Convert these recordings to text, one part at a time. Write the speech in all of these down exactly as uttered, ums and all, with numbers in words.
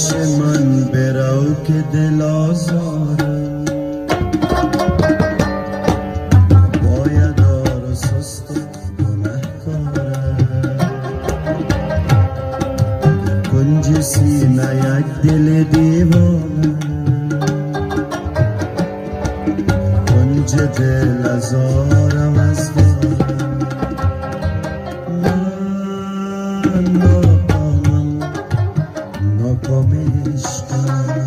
پیش من برو که دل آزارم باید آر و سست و گنهکارم کنج سینه یک دل دیوانه کنج دل ازارم از دارم من ناکامم ناکام عشقم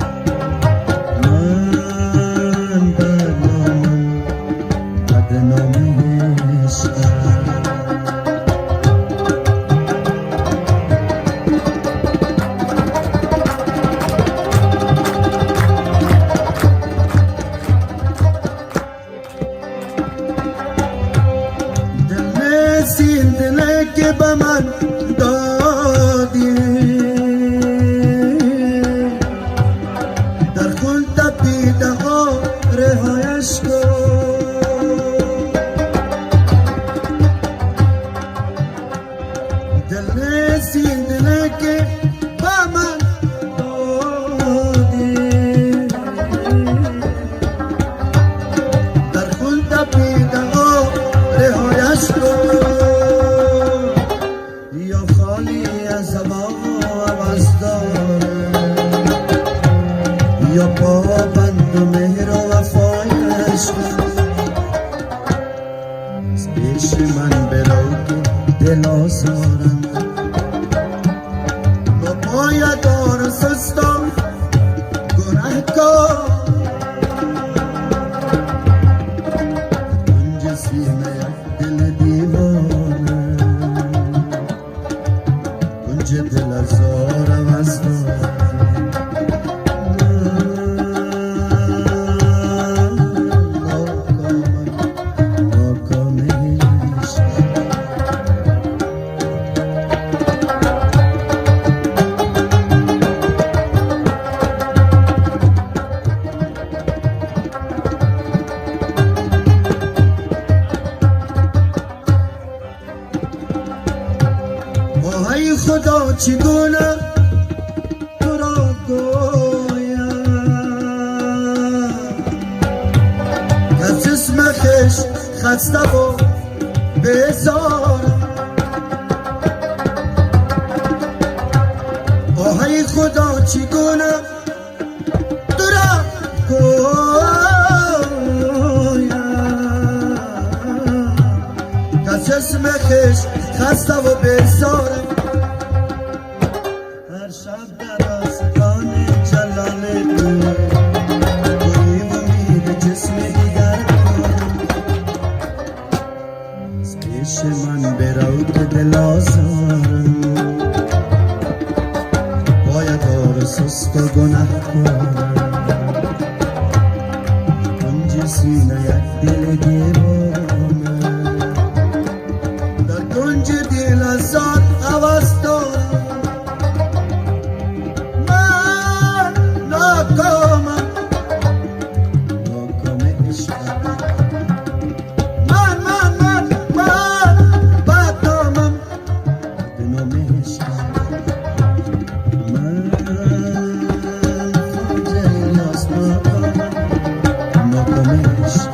من بدنامم بدنام عشقم دل دل که به من دادی در خون تپیده ها رهایش کن دل سین دل که به من دادی در خون تپیده ها رهایش کن یا خالی از ما عوض داره یا پابند و مهر و وفایش کن از پیش من برو که دل آزارم با پای دار سستم گنهکار کنج سینه یک دل دیوانه کنج دل ازارم از دارم ای خدا چگونه تو را گویم از جسم خویش خسته و بیزارم ای خدا چگونه تو را گویم از جسم خویش خسته و بیزارم هر شب در آستان جلال تو کنیم امید جسم دیگر دارم از پیش من برو که دل آزارم باید آر سست و گنه کنم کنج سینه یک دل دیوانه در کنج دل ازار عوض دارم ناکامم ناکام عشقم من من من من بدنامم بدنام عشقم من خود از ناکامم ناکام عشقم